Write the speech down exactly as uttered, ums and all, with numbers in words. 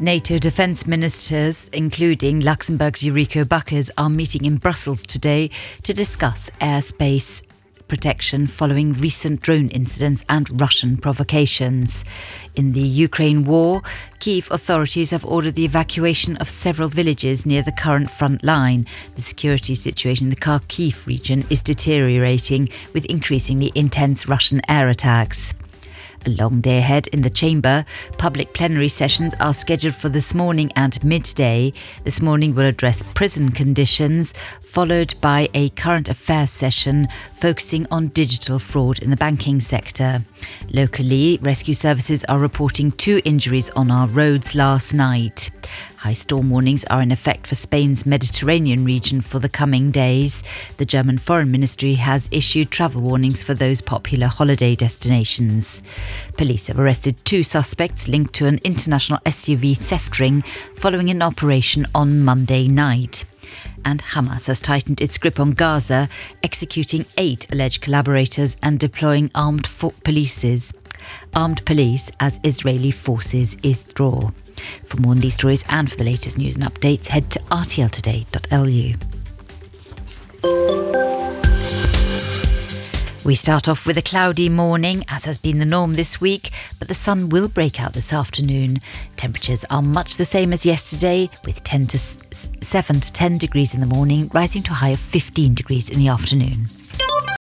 NATO defence ministers, including Luxembourg's Eureka Buckers, are meeting in Brussels today to discuss airspace protection following recent drone incidents and Russian provocations. In the Ukraine war, Kyiv authorities have ordered the evacuation of several villages near the current front line. The security situation in the Kharkiv region is deteriorating with increasingly intense Russian air attacks. A long day ahead in the chamber. Public plenary sessions are scheduled for this morning and midday. This morning will address prison conditions, followed by a current affairs session focusing on digital fraud in the banking sector. Locally, rescue services are reporting two injuries on our roads last night. High storm warnings are in effect for Spain's Mediterranean region for the coming days. The German Foreign Ministry has issued travel warnings for those popular holiday destinations. Police have arrested two suspects linked to an international S U V theft ring following an operation on Monday night. And Hamas has tightened its grip on Gaza, executing eight alleged collaborators and deploying armed fo- polices, armed police as Israeli forces withdraw. For more on these stories and for the latest news and updates, head to r t l today dot l u. We start off with a cloudy morning, as has been the norm this week, but the sun will break out this afternoon. Temperatures are much the same as yesterday, with ten to seven to ten degrees in the morning, rising to a high of fifteen degrees in the afternoon.